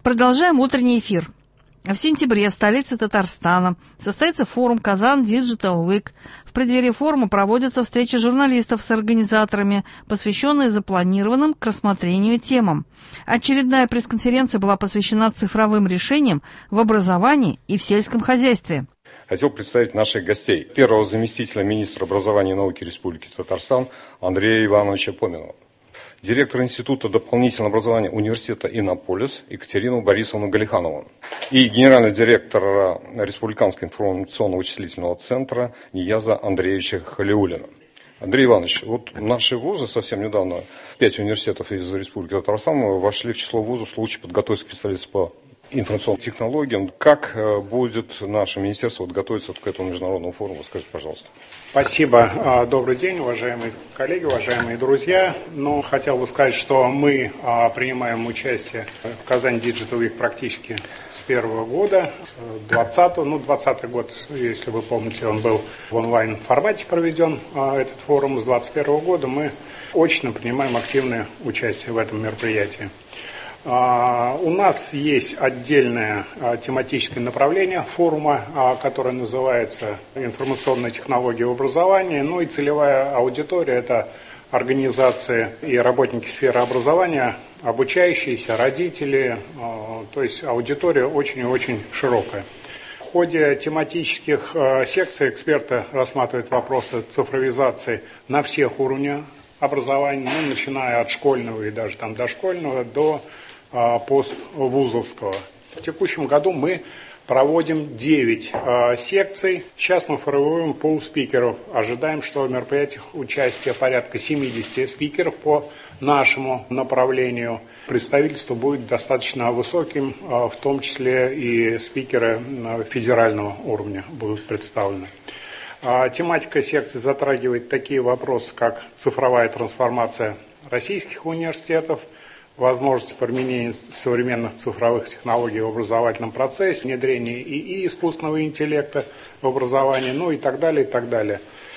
Продолжаем утренний эфир. В сентябре в столице Татарстана состоится форум «Казан Digital Week». В преддверии форума проводятся встречи журналистов с организаторами, посвященные запланированным к рассмотрению темам. Очередная пресс-конференция была посвящена цифровым решениям в образовании и в сельском хозяйстве. Хотел представить наших гостей. Первого заместителя министра образования и науки Республики Татарстан Андрея Ивановича Поминова. Директор Института дополнительного образования университета «Иннополис» Екатерину Борисовну Галиханову и генеральный директор Республиканского информационно-вычислительного центра Нияза Андреевича Халиуллина. Андрей Иванович, вот наши вузы совсем недавно, 5 университетов из Республики Татарстан вошли в число вузов в случае подготовки специалистов по информационным технологиям. Как будет наше министерство готовиться к этому международному форуму? Скажите, пожалуйста. Спасибо. Добрый день, уважаемые коллеги, уважаемые друзья. Хотел бы сказать, что мы принимаем участие в Казань Digital Week практически с первого года, с 2020 год, если вы помните, он был в онлайн-формате проведен, этот форум. С 2021 года мы очно принимаем активное участие в этом мероприятии. У нас есть отдельное тематическое направление форума, которое называется «Информационные технологии в образовании». И целевая аудитория – это организации и работники сферы образования, обучающиеся, родители, то есть аудитория очень и очень широкая. В ходе тематических секций эксперты рассматривают вопросы цифровизации на всех уровнях образования, начиная от школьного и даже дошкольного до поствузовского. В текущем году мы проводим 9 секций. Сейчас мы формируем пул спикеров. Ожидаем, что в мероприятиях участие порядка 70 спикеров по нашему направлению. Представительство будет достаточно высоким, в том числе и спикеры федерального уровня будут представлены. Тематика секции затрагивает такие вопросы, как цифровая трансформация российских университетов, возможности применения современных цифровых технологий в образовательном процессе, внедрение ИИ, искусственного интеллекта в образовании, и так далее, и так далее.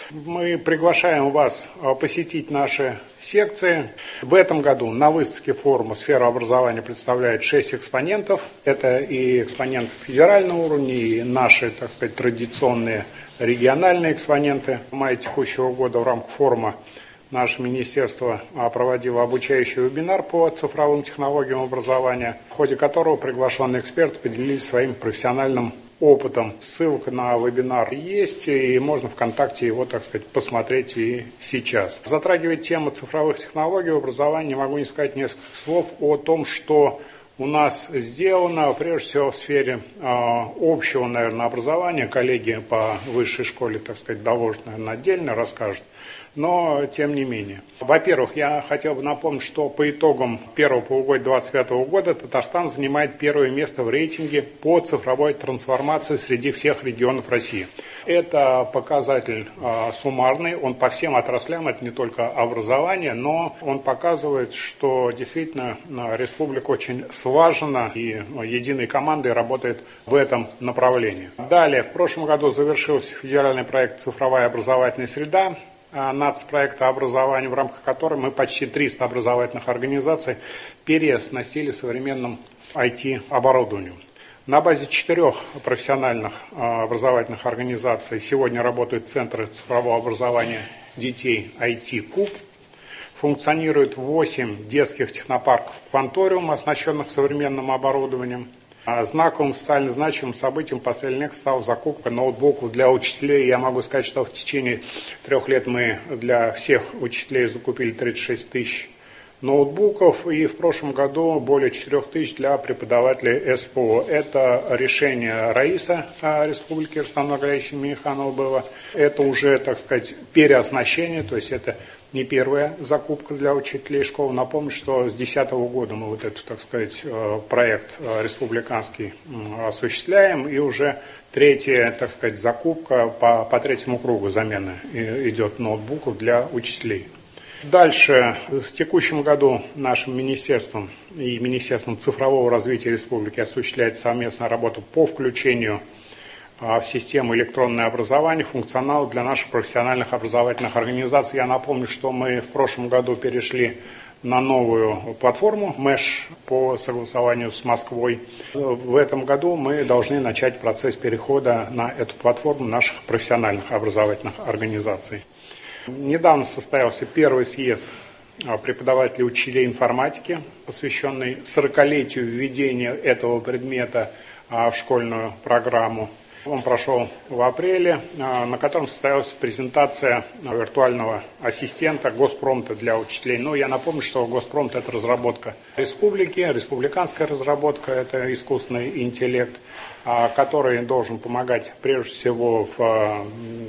Мы приглашаем вас посетить наши секции. В этом году на выставке форума «Сфера образования» представляет 6 экспонентов. Это и экспоненты федерального уровня, и наши, традиционные региональные экспоненты. В мае текущего года в рамках форума наше министерство проводило обучающий вебинар по цифровым технологиям образования, в ходе которого приглашенные эксперты поделились своим профессиональным опытом. Ссылка на вебинар есть, и можно ВКонтакте его, посмотреть и сейчас. Затрагивая тему цифровых технологий в образовании, не могу не сказать несколько слов о том, что у нас сделано, прежде всего, в сфере общего, образования. Коллеги по высшей школе, доложат, отдельно расскажут. Но, тем не менее. Во-первых, я хотел бы напомнить, что по итогам первого полугодия 2025 года Татарстан занимает первое место в рейтинге по цифровой трансформации среди всех регионов России. Это показатель суммарный, он по всем отраслям, это не только образование, но он показывает, что действительно республика очень слаженно и единой командой работает в этом направлении. Далее, в прошлом году завершился федеральный проект «Цифровая образовательная среда», нацпроекта образования, в рамках которого мы почти 300 образовательных организаций переоснастили современным IT-оборудованием. На базе 4 профессиональных образовательных организаций сегодня работают центры цифрового образования детей IT-КУБ. Функционирует 8 детских технопарков «Кванториум», оснащенных современным оборудованием. Знаковым социально значимым событием последних лет стала закупка ноутбуков для учителей. Я могу сказать, что в течение 3 лет мы для всех учителей закупили 36 тысяч ноутбуков, и в прошлом году более 4 тысяч для преподавателей СПО. Это решение РАИСа Республики Рустама Нургалиевича Минниханова было. Это уже, переоснащение, то есть это не первая закупка для учителей школ. Напомню, что с 2010 года мы этот, проект республиканский осуществляем, и уже третья, закупка по 3-му кругу замены идет ноутбуков для учителей. Дальше, в текущем году нашим министерством и Министерством цифрового развития республики осуществляется совместная работа по включению в систему электронное образование, функционал для наших профессиональных образовательных организаций. Я напомню, что мы в прошлом году перешли на новую платформу МЭШ по согласованию с Москвой. В этом году мы должны начать процесс перехода на эту платформу наших профессиональных образовательных организаций. Недавно состоялся первый съезд преподавателей учителей информатики, посвященный 40-летию введения этого предмета в школьную программу. Он прошел в апреле, на котором состоялась презентация виртуального ассистента Госпромта для учителей. Но я напомню, что Госпромт – это разработка республики, республиканская разработка, это искусственный интеллект, который должен помогать прежде всего в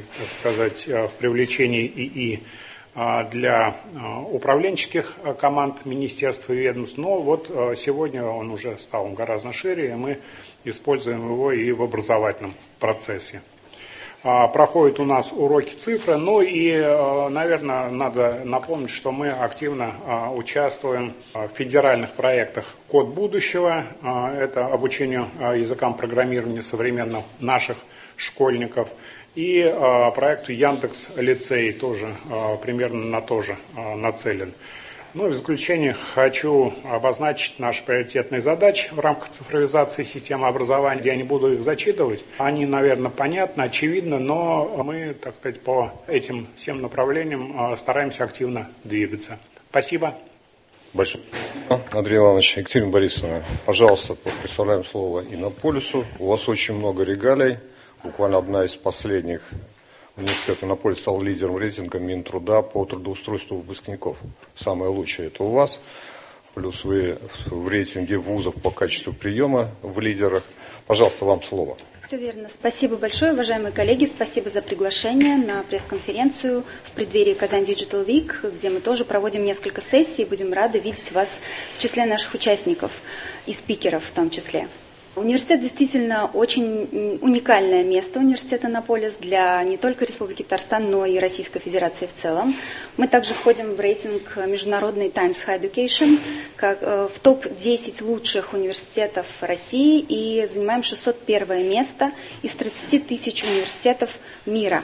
привлечении ИИ для управленческих команд министерств и ведомств. Но вот сегодня он уже стал гораздо шире, и мы используем его и в образовательном процессе. Проходят у нас уроки цифры, ну и, наверное, надо напомнить, что мы активно участвуем в федеральных проектах «Код будущего». Это обучение языкам программирования современных наших школьников. И проекту Яндекс.Лицей тоже примерно на то же нацелен. Ну и в заключение хочу обозначить наши приоритетные задачи в рамках цифровизации системы образования. Я не буду их зачитывать. Они, наверное, понятны, очевидны, но мы, так сказать, по этим всем направлениям стараемся активно двигаться. Спасибо. Большое спасибо, Андрей Иванович. Екатерина Борисовна, пожалуйста, представляем слово Иннополису. У вас очень много регалий. Буквально одна из последних. Университет Иннополис стал лидером рейтинга Минтруда по трудоустройству выпускников. Самое лучшее это у вас. Плюс вы в рейтинге вузов по качеству приема в лидерах. Пожалуйста, вам слово. Все верно. Спасибо большое, уважаемые коллеги. Спасибо за приглашение на пресс-конференцию в преддверии Казань Digital Week, где мы тоже проводим несколько сессий. Будем рады видеть вас в числе наших участников и спикеров в том числе. Университет действительно очень уникальное место, университет Иннополис, для не только Республики Татарстан, но и Российской Федерации в целом. Мы также входим в рейтинг международный Times Higher Education, в топ-10 лучших университетов России и занимаем 601 место из 30 тысяч университетов мира.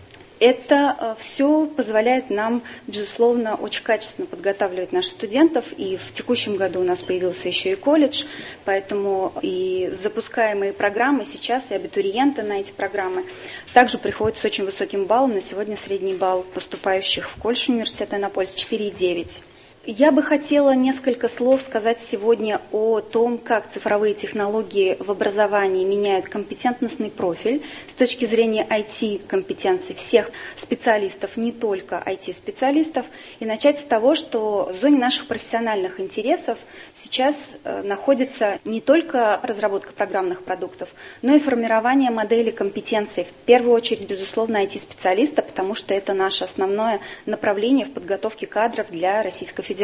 Это все позволяет нам, безусловно, очень качественно подготавливать наших студентов. И в текущем году у нас появился еще и колледж, поэтому и запускаемые программы сейчас, и абитуриенты на эти программы также приходят с очень высоким баллом. На сегодня средний балл поступающих в колледж университета Иннополис 4,9. Я бы хотела несколько слов сказать сегодня о том, как цифровые технологии в образовании меняют компетентностный профиль с точки зрения IT-компетенций всех специалистов, не только IT-специалистов, и начать с того, что в зоне наших профессиональных интересов сейчас находится не только разработка программных продуктов, но и формирование модели компетенций, в первую очередь, безусловно, IT-специалиста, потому что это наше основное направление в подготовке кадров для Российской Федерации.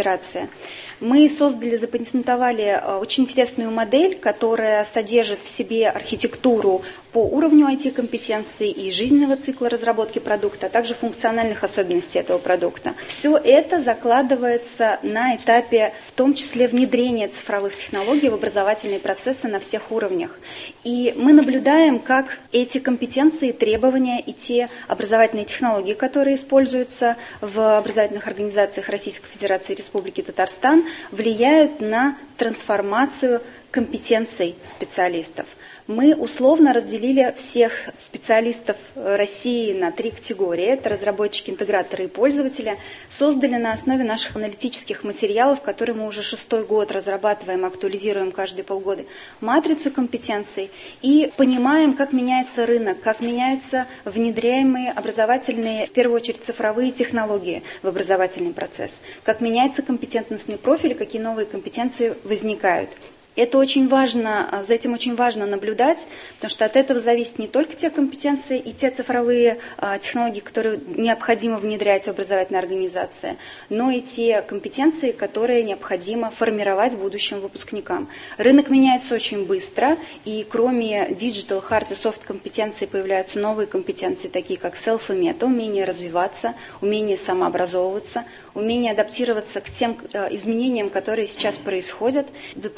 Мы создали, запатентовали очень интересную модель, которая содержит в себе архитектуру по уровню IT-компетенций и жизненного цикла разработки продукта, а также функциональных особенностей этого продукта. Все это закладывается на этапе, в том числе, внедрения цифровых технологий в образовательные процессы на всех уровнях. И мы наблюдаем, как эти компетенции, требования и те образовательные технологии, которые используются в образовательных организациях Российской Федерации и Республики Татарстан, влияют на трансформацию компетенций специалистов. Мы условно разделили всех специалистов России на 3 категории. Это разработчики, интеграторы и пользователи. Создали на основе наших аналитических материалов, которые мы уже 6-й год разрабатываем, актуализируем каждые полгода, матрицу компетенций и понимаем, как меняется рынок, как меняются внедряемые образовательные, в первую очередь, цифровые технологии в образовательный процесс, как меняется компетентностный профиль, какие новые компетенции возникают. Это очень важно, за этим очень важно наблюдать, потому что от этого зависят не только те компетенции и те цифровые технологии, которые необходимо внедрять в образовательные организации, но и те компетенции, которые необходимо формировать будущим выпускникам. Рынок меняется очень быстро, и кроме digital, hard и soft компетенций появляются новые компетенции, такие как self и meta, умение развиваться, умение самообразовываться, умение адаптироваться к тем изменениям, которые сейчас происходят. Последние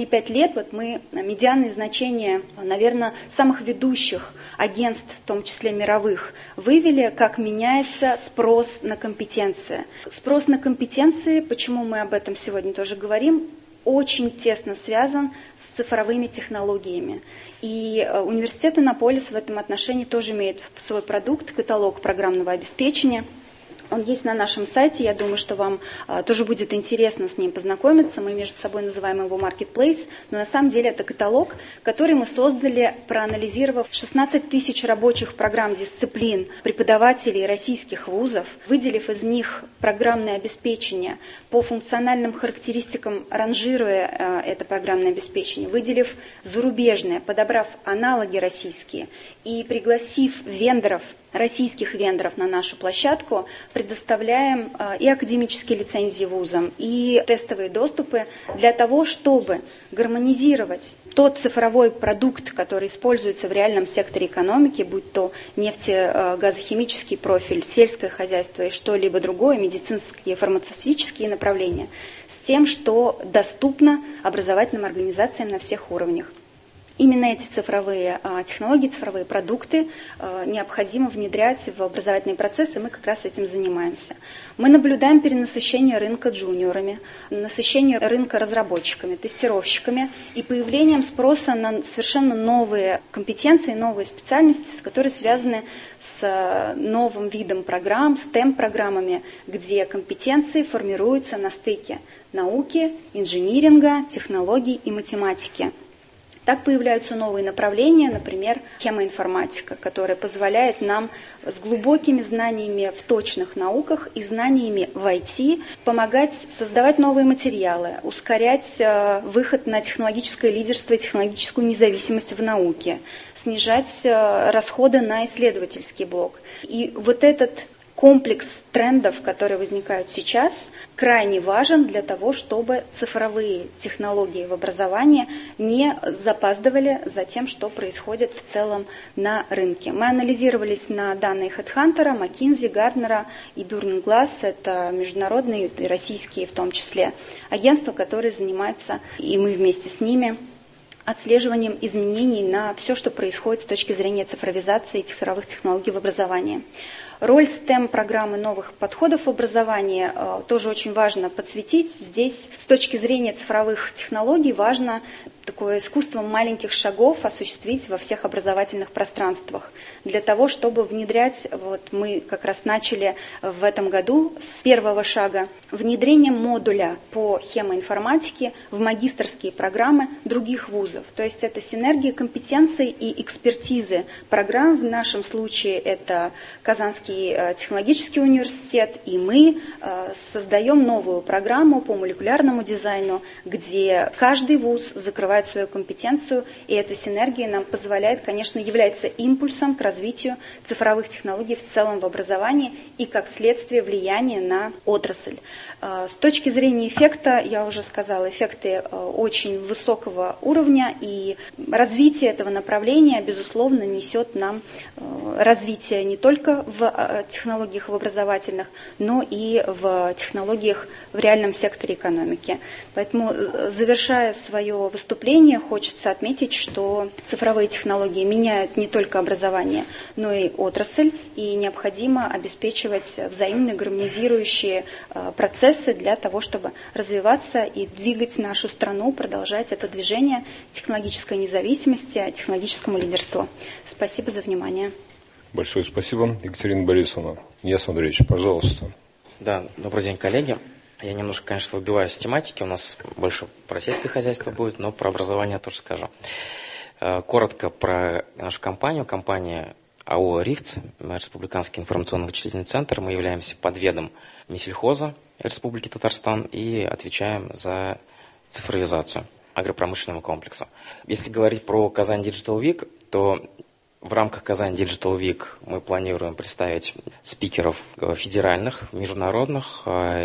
5 лет вот мы медианные значения, наверное, самых ведущих агентств, в том числе мировых, вывели, как меняется спрос на компетенции. Спрос на компетенции, почему мы об этом сегодня тоже говорим, очень тесно связан с цифровыми технологиями. И университет Иннополис в этом отношении тоже имеет свой продукт, каталог программного обеспечения. Он есть на нашем сайте, я думаю, что вам тоже будет интересно с ним познакомиться. Мы между собой называем его Marketplace, но на самом деле это каталог, который мы создали, проанализировав 16 тысяч рабочих программ дисциплин преподавателей российских вузов, выделив из них программное обеспечение по функциональным характеристикам, ранжируя это программное обеспечение, выделив зарубежное, подобрав аналоги российские и пригласив вендоров, российских вендоров на нашу площадку, предоставляем и академические лицензии вузам, и тестовые доступы для того, чтобы гармонизировать тот цифровой продукт, который используется в реальном секторе экономики, будь то нефтегазохимический профиль, сельское хозяйство и что-либо другое, медицинские, фармацевтические направления, с тем, что доступно образовательным организациям на всех уровнях. Именно эти цифровые технологии, цифровые продукты необходимо внедрять в образовательные процессы, и мы как раз этим занимаемся. Мы наблюдаем перенасыщение рынка джуниорами, насыщение рынка разработчиками, тестировщиками и появлением спроса на совершенно новые компетенции, новые специальности, которые связаны с новым видом программ, STEM-программами, где компетенции формируются на стыке науки, инжиниринга, технологий и математики. Так появляются новые направления, например, хемоинформатика, которая позволяет нам с глубокими знаниями в точных науках и знаниями в IT помогать создавать новые материалы, ускорять выход на технологическое лидерство и технологическую независимость в науке, снижать расходы на исследовательский блок. И вот этот комплекс трендов, которые возникают сейчас, крайне важен для того, чтобы цифровые технологии в образовании не запаздывали за тем, что происходит в целом на рынке. Мы анализировались на данные HeadHunter, McKinsey, Gartner и Burning Glass. Это международные и российские в том числе агентства, которые занимаются, и мы вместе с ними, отслеживанием изменений на все, что происходит с точки зрения цифровизации и цифровых технологий в образовании. Роль STEM-программы новых подходов в образовании тоже очень важно подсветить. Здесь с точки зрения цифровых технологий важно такое искусство маленьких шагов осуществить во всех образовательных пространствах. Для того, чтобы внедрять, вот мы как раз начали в этом году с первого шага, внедрение модуля по хемоинформатике в магистерские программы других вузов. То есть это синергия компетенций и экспертизы программ. В нашем случае это Казанский технологический университет, и мы создаем новую программу по молекулярному дизайну, где каждый вуз закрывает свою компетенцию, и эта синергия нам позволяет, конечно, является импульсом к развитию цифровых технологий в целом в образовании и, как следствие, влияния на отрасль. С точки зрения эффекта, я уже сказала, эффекты очень высокого уровня, и развитие этого направления, безусловно, несет нам развитие не только в технологиях в образовательных, но и в технологиях в реальном секторе экономики. Поэтому, завершая свое выступление, хочется отметить, что цифровые технологии меняют не только образование, но и отрасль, и необходимо обеспечивать взаимно гармонизирующие процессы для того, чтобы развиваться и двигать нашу страну, продолжать это движение технологической независимости, технологическому лидерству. Спасибо за внимание. Большое спасибо, Екатерина Борисовна. Яс Андреевич, пожалуйста. Да, добрый день, коллеги. Я немножко, конечно, выбиваюсь с тематики. У нас больше про сельское хозяйство будет, но про образование тоже скажу. Коротко про нашу компанию. Компания АО «РИФЦ», Республиканский информационно-вычислительный центр. Мы являемся подведом Минсельхоза Республики Татарстан и отвечаем за цифровизацию агропромышленного комплекса. Если говорить про Казань Digital Week, то в рамках Казань Digital Week мы планируем представить спикеров федеральных, международных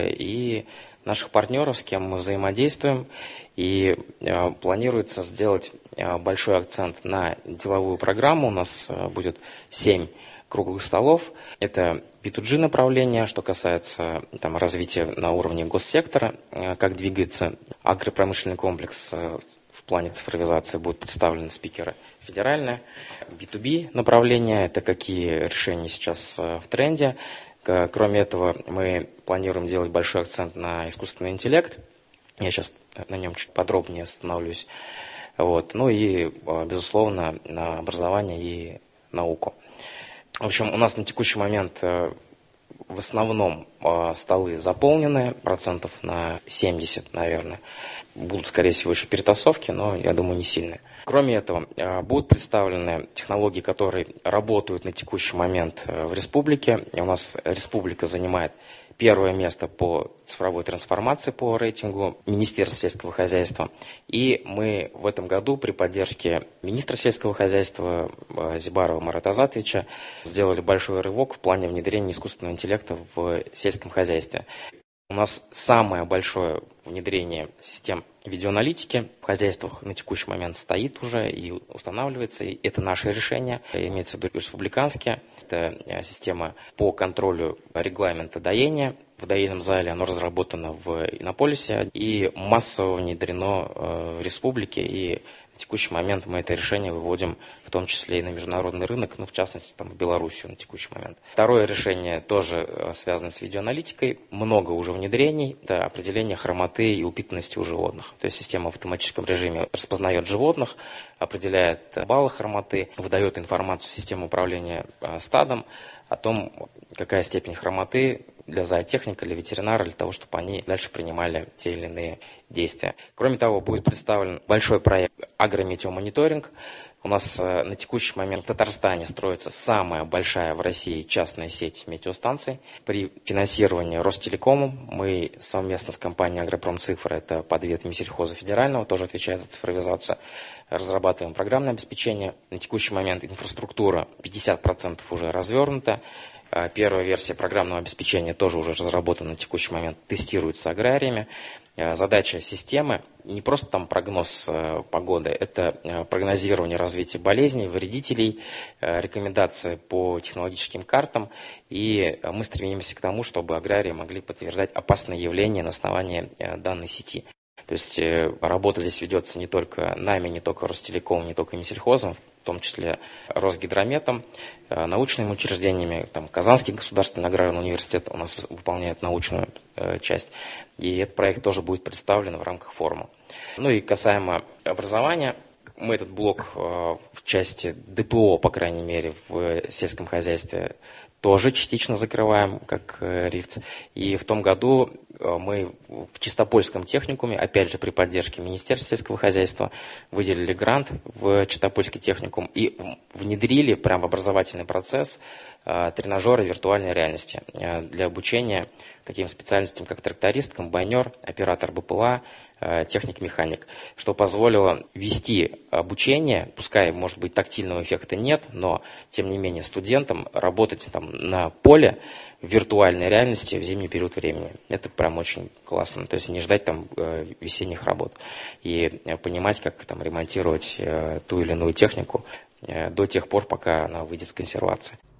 и наших партнеров, с кем мы взаимодействуем. И планируется сделать большой акцент на деловую программу. У нас будет 7 круглых столов. Это B2G направление, что касается развития на уровне госсектора, как двигается агропромышленный комплекс в в плане цифровизации будут представлены спикеры федеральные. B2B направление – это какие решения сейчас в тренде. Кроме этого, мы планируем делать большой акцент на искусственный интеллект. Я сейчас на нем чуть подробнее остановлюсь. Ну и, безусловно, на образование и науку. В общем, у нас на текущий момент в основном столы заполнены, процентов на 70, наверное. Будут, скорее всего, еще перетасовки, но, я думаю, не сильные. Кроме этого, будут представлены технологии, которые работают на текущий момент в республике. У нас республика занимает первое место по цифровой трансформации по рейтингу Министерства сельского хозяйства. И мы в этом году при поддержке министра сельского хозяйства Зибарова Марата Азатовича сделали большой рывок в плане внедрения искусственного интеллекта в сельском хозяйстве. У нас самое большое внедрение систем видеоаналитики в хозяйствах на текущий момент стоит уже и устанавливается. И это наше решение, имеется в виду республиканские. Это система по контролю регламента доения. В доильном зале оно разработано в Иннополисе и массово внедрено в республике. И в текущий момент мы это решение выводим в том числе и на международный рынок, в частности, в Белоруссию на текущий момент. Второе решение тоже связано с видеоаналитикой. Много уже внедрений. Это определение хромоты и упитанности у животных. То есть система в автоматическом режиме распознает животных, определяет баллы хромоты, выдает информацию в систему управления стадом о том, какая степень хромоты для зоотехника, для ветеринара, для того, чтобы они дальше принимали те или иные действия. Кроме того, будет представлен большой проект агрометеомониторинг. У нас на текущий момент в Татарстане строится самая большая в России частная сеть метеостанций. При финансировании Ростелекомом мы совместно с компанией «Агропромцифра», это подвед Минсельхоза федерального, тоже отвечает за цифровизацию, разрабатываем программное обеспечение. На текущий момент инфраструктура 50% уже развернута. Первая версия программного обеспечения тоже уже разработана на текущий момент, тестируется аграриями. Задача системы не просто прогноз погоды, это прогнозирование развития болезней, вредителей, рекомендации по технологическим картам. И мы стремимся к тому, чтобы аграрии могли подтверждать опасные явления на основании данной сети. То есть работа здесь ведется не только нами, не только Ростелекомом, не только Минсельхозом, в том числе Росгидрометом, научными учреждениями. Казанский государственный аграрный университет у нас выполняет научную часть. И этот проект тоже будет представлен в рамках форума. И касаемо образования, мы этот блок в части ДПО, по крайней мере, в сельском хозяйстве тоже частично закрываем, как РИФЦ. И в том году мы в Чистопольском техникуме, опять же при поддержке Министерства сельского хозяйства, выделили грант в Чистопольский техникум и внедрили прямо в образовательный процесс тренажеры виртуальной реальности для обучения таким специальностям, как тракторист, комбайнер, оператор БПЛА, техник-механик, что позволило вести обучение, пускай, может быть, тактильного эффекта нет, но, тем не менее, студентам работать на поле в виртуальной реальности в зимний период времени. Это прям очень классно. То есть не ждать весенних работ и понимать, как ремонтировать ту или иную технику до тех пор, пока она выйдет с консервации.